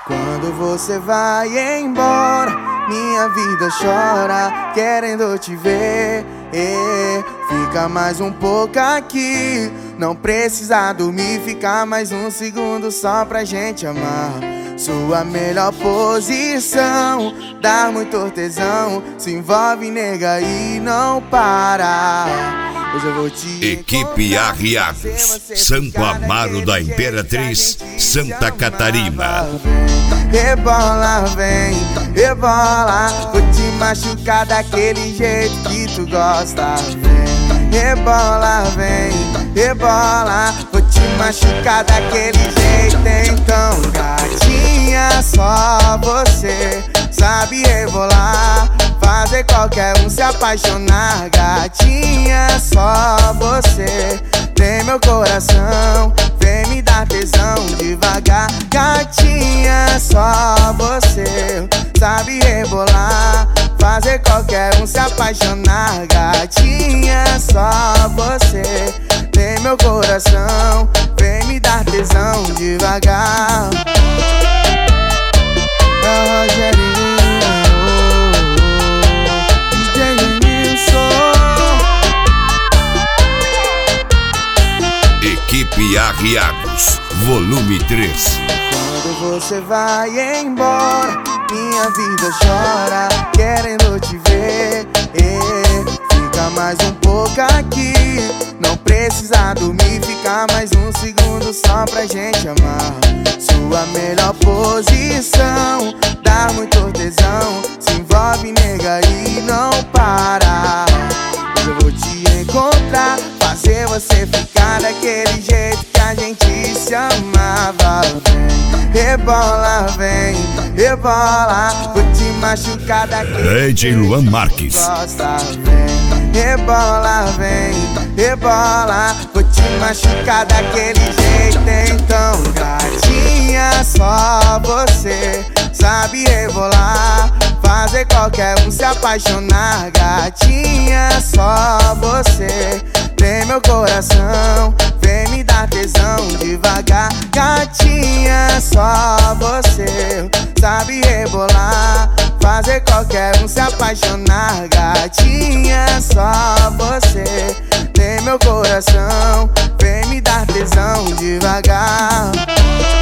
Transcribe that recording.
Quando você vai embora, minha vida chora, querendo te ver. Fica mais um pouco aqui, não precisa dormir, ficar mais um segundo só pra gente amar. Sua melhor posição, dá muito tesão, se envolve, nega, e não para. Hoje eu vou te Equipe Arriados, Santo Amaro da Imperatriz, Santa Catarina. Rebola, vem, rebola, vou te machucar daquele jeito que tu gosta. Vem, rebola, vem, rebola, vou te machucar daquele jeito. Então, gatinha, só você sabe rebolar, fazer qualquer um se apaixonar. Gatinha, só você tem meu coração, vem me dar tesão devagar. Gatinha, só você sabe rebolar, fazer qualquer um se apaixonar. Gatinha, só você tem meu coração, vem me dar tesão devagar. Equipe Arriados, volume 3. Quando você vai embora, minha vida chora, querendo te ver. Fica mais um pouco aqui, não precisa dormir, ficar mais um segundo só pra gente amar. Sua melhor posição, dá muito tesão, se envolve, nega, e não para. Hoje eu vou te encontrar, fazer você ficar daquele jeito que a gente se amava. Vem, rebola, vem, rebola, vou te machucar daquele DJ Luan Marques. Gosta, vem, rebola, vem, rebola, vou te machucar daquele jeito. Então, gatinha, só você sabe rebolar, fazer qualquer um se apaixonar. Gatinha, só você tem meu coração, vem me dar tesão devagar. Gatinha, só você sabe rebolar, fazer qualquer um se apaixonar. Gatinha, só você tem meu coração, vem me dar tesão devagar.